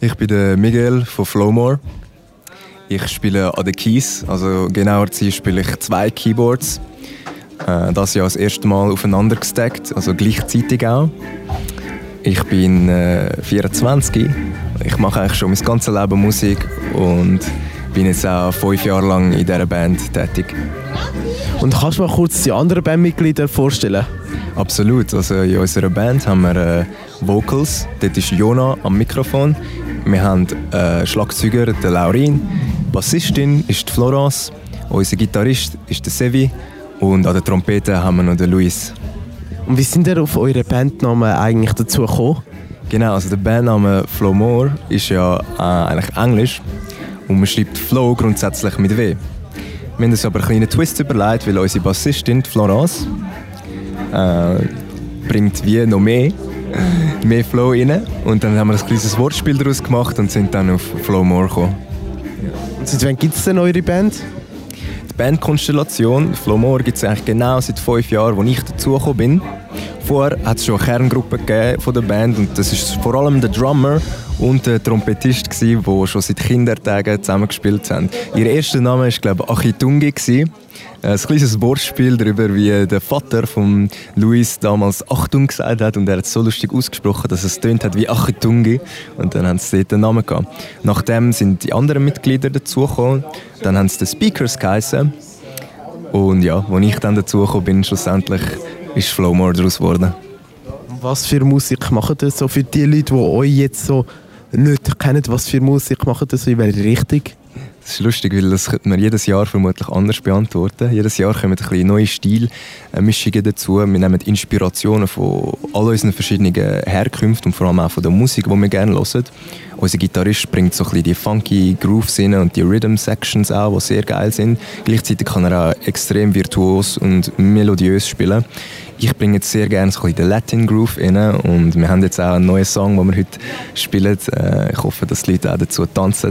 Ich bin der Miguel von Flowmore. Ich spiele an den Keys, also genauer gesagt spiele ich 2 Keyboards. Das Jahr das erste Mal aufeinander gestackt, also gleichzeitig auch. Ich bin 24. Ich mache eigentlich schon mein ganzes Leben Musik und bin jetzt auch 5 Jahre lang in dieser Band tätig. Und kannst du mal kurz die anderen Bandmitglieder vorstellen? Absolut. Also in unserer Band haben wir Vocals. Dort ist Jona am Mikrofon. Wir haben Schlagzeuger, den Laurin. Bassistin ist die Florence. Unser Gitarrist ist der Sevi. Und an der Trompete haben wir noch den Luis. Und wie sind ihr auf euren Bandnamen eigentlich dazu gekommen? Genau, also der Bandname Flowmore ist ja eigentlich Englisch. Und man schreibt Flow grundsätzlich mit W. Wir haben uns aber einen kleinen Twist überlegt, weil unsere Bassistin, die Florence, bringt wie noch mehr Flow rein. Und dann haben wir ein kleines Wortspiel daraus gemacht und sind dann auf Flowmore gekommen. Und seit wann gibt es denn eure Band? Die Bandkonstellation Flowmore gibt es eigentlich genau seit 5 Jahren, als ich dazugekommen bin. Vorher hat es schon eine Kerngruppe gegeben von der Band und das ist vor allem der Drummer und der Trompetist, die schon seit Kindertagen zusammen gespielt haben. Ihr erster Name war, glaube ich, Achitungi. Ein kleines Wortspiel darüber, wie der Vater von Luis damals Achtung gesagt hat und er hat es so lustig ausgesprochen, dass es tönt hat wie Achitungi und dann haben sie dort den Namen gehabt. Nachdem sind die anderen Mitglieder dazugekommen, dann haben sie die Speakers geheißen und ja, als ich dann dazugekommen bin, schlussendlich ist Flowmore daraus geworden. Was für Musik macht ihr so für die Leute, die euch jetzt so nicht kennen? Was für Musik macht ihr so in welche Richtung? Das ist lustig, weil das könnte man jedes Jahr vermutlich anders beantworten. Jedes Jahr kommen ein bisschen neue Stilmischungen dazu. Wir nehmen Inspirationen von all unseren verschiedenen Herkünften und vor allem auch von der Musik, die wir gerne hören. Unser Gitarrist bringt so ein bisschen die funky Grooves rein und die Rhythm-Sections auch, die sehr geil sind. Gleichzeitig kann er auch extrem virtuos und melodiös spielen. Ich bringe jetzt sehr gerne so ein bisschen den Latin Groove rein und wir haben jetzt auch einen neuen Song, den wir heute spielen. Ich hoffe, dass die Leute auch dazu tanzen.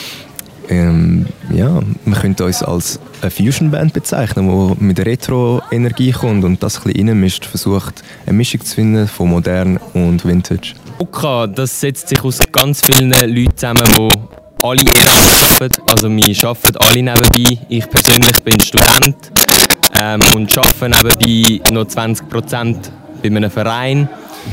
Ja, man könnte uns als eine Fusion-Band bezeichnen, die mit Retro-Energie kommt und das ein bisschen reinmischt, versucht eine Mischung zu finden von modern und Vintage. OKA, das setzt sich aus ganz vielen Leuten zusammen, die alle arbeiten. Also wir arbeiten alle nebenbei. Ich persönlich bin Student und arbeite nebenbei noch 20% bei einem Verein.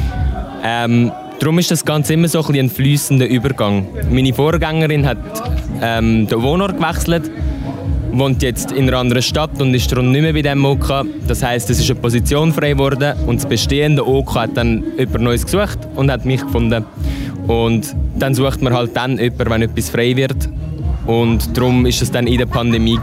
Darum ist das Ganze immer so ein fließender Übergang. Meine Vorgängerin hat den Wohnort gewechselt, wohnt jetzt in einer anderen Stadt und ist darum nicht mehr bei diesem OK. Das heisst, es ist eine Position frei geworden und das bestehende OK hat dann jemand Neues gesucht und hat mich gefunden. Und dann sucht man halt dann jemanden, wenn etwas frei wird. Und darum war es dann in der Pandemie.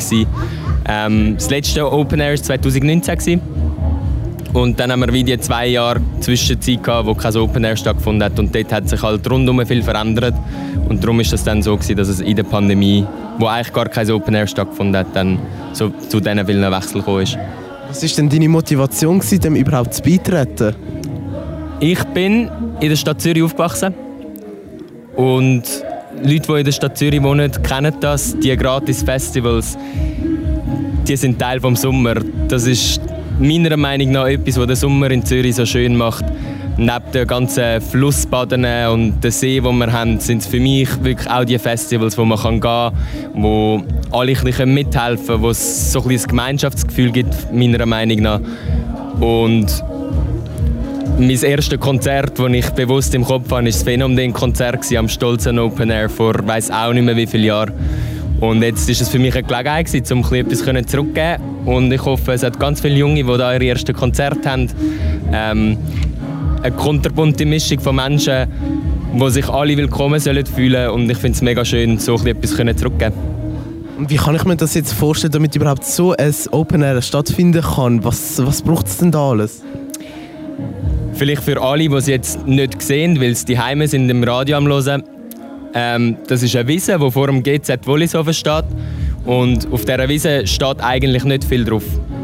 Das letzte Open Air war 2019. Und dann haben wir wieder 2 Jahre Zwischenzeit gehabt, wo kein Open Air stattgefunden hat. Und dort hat sich halt rundum viel verändert. Und darum ist es dann so gewesen, dass es in der Pandemie, wo eigentlich gar kein Open Air stattgefunden hat, dann so zu diesen vielen Wechsel gekommen ist. Was war denn deine Motivation, dem überhaupt zu beitreten? Ich bin in der Stadt Zürich aufgewachsen. Und Leute, die in der Stadt Zürich wohnen, kennen das. Die Gratis-Festivals, die sind Teil des Sommers. Das ist meiner Meinung nach etwas, was den Sommer in Zürich so schön macht. Neben den ganzen Flussbaden und dem See, den wir haben, sind es für mich wirklich auch die Festivals, wo man gehen kann, wo alle ein bisschen mithelfen können, wo es so ein bisschen ein Gemeinschaftsgefühl gibt, meiner Meinung nach. Und mein erstes Konzert, das ich bewusst im Kopf habe, war das Phänomen-Konzert am Stolzen Open Air vor weiss auch nicht mehr wie viele Jahren. Und jetzt war es für mich eine Gelegenheit, um etwas zurückzugeben. Und ich hoffe, es hat ganz viele Junge, die da ihre ersten Konzerte haben. Eine kunterbunte Mischung von Menschen, die sich alle willkommen fühlen sollen. Und ich finde es mega schön, so etwas zurückzugeben. Und wie kann ich mir das jetzt vorstellen, damit überhaupt so ein Open Air stattfinden kann? Was braucht es denn da alles? Vielleicht für alle, die es jetzt nicht sehen, weil sie daheim sind im Radio am Hören. Das ist eine Wiese, die vor dem GZ Wollishofen steht. Und auf dieser Wiese steht eigentlich nicht viel drauf.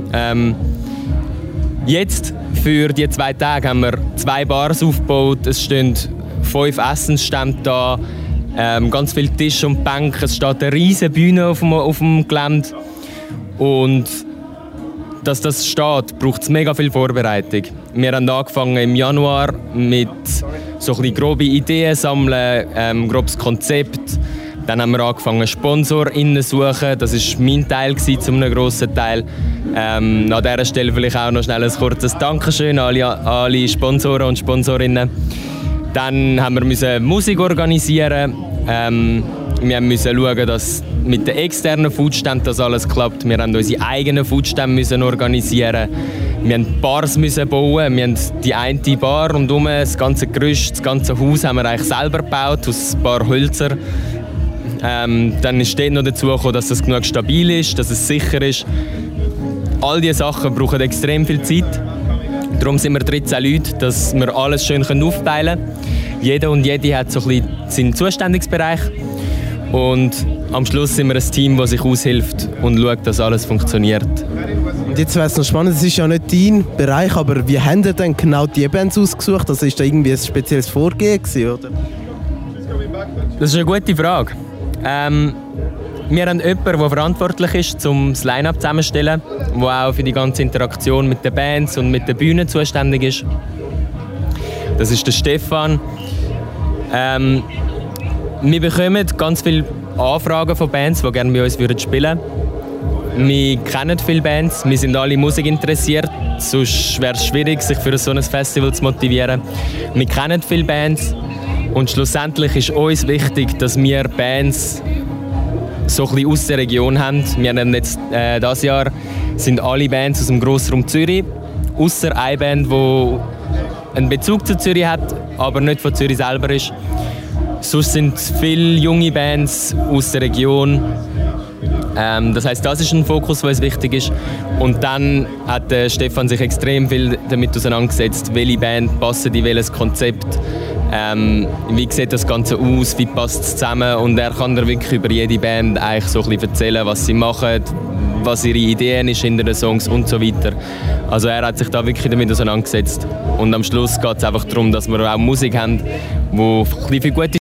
Jetzt, für die 2 Tage, haben wir 2 Bars aufgebaut. Es stehen 5 Essensstände da, ganz viele Tische und Bänke. Es steht eine riesige Bühne auf dem Gelände. Und dass das steht, braucht es mega viel Vorbereitung. Wir haben angefangen im Januar mit so ein bisschen grobe Ideen sammeln, grobes Konzept. Dann haben wir angefangen, SponsorInnen zu suchen. Das war mein Teil zu einem grossen Teil. An dieser Stelle vielleicht auch noch schnell ein kurzes Dankeschön an alle Sponsoren und Sponsorinnen. Dann haben wir Musik organisieren. Wir mussten schauen, dass mit den externen Foodständen das alles klappt. Wir mussten unsere eigenen Foodstände organisieren. Wir mussten Bars bauen. Wir haben die eine Bar rundherum, das ganze Gerüst, das ganze Haus haben wir eigentlich selber gebaut, aus ein paar Hölzern. Dann ist dort noch dazu gekommen, dass es genug stabil ist, dass es sicher ist. All diese Sachen brauchen extrem viel Zeit. Darum sind wir 13 Leute, dass wir alles schön aufteilen können. Jeder und jede hat so ein bisschen seinen Zuständigkeitsbereich. Und am Schluss sind wir ein Team, das sich aushilft und schaut, dass alles funktioniert. Und jetzt wäre es noch spannend, es ist ja nicht dein Bereich, aber wie haben ihr denn genau die Bands ausgesucht? Also ist da irgendwie ein spezielles Vorgehen gewesen, oder? Das ist eine gute Frage. Wir haben jemanden, der verantwortlich ist, um das Line-Up zusammenzustellen, der auch für die ganze Interaktion mit den Bands und mit den Bühnen zuständig ist. Das ist der Stefan. Wir bekommen ganz viele Anfragen von Bands, die gerne bei uns spielen würden. Wir kennen viele Bands, wir sind alle Musik interessiert, sonst wäre es schwierig, sich für so ein Festival zu motivieren. Wir kennen viele Bands und schlussendlich ist uns wichtig, dass wir Bands so ein bisschen aus der Region haben. Wir haben jetzt dieses Jahr sind alle Bands aus dem Grossraum Zürich, ausser eine Band, die einen Bezug zu Zürich hat, aber nicht von Zürich selber ist. Sonst sind viele junge Bands aus der Region. Das heisst, das ist ein Fokus, der uns wichtig ist. Und dann hat Stefan sich extrem viel damit auseinandergesetzt, welche Band passen in welches Konzept. Wie sieht das Ganze aus, wie passt es zusammen. Und er kann dir wirklich über jede Band eigentlich so ein bisschen erzählen, was sie machen, was ihre Ideen ist hinter den Songs und so weiter. Also er hat sich da wirklich damit auseinandergesetzt. Und am Schluss geht es einfach darum, dass wir auch Musik haben, die ein bisschen für gute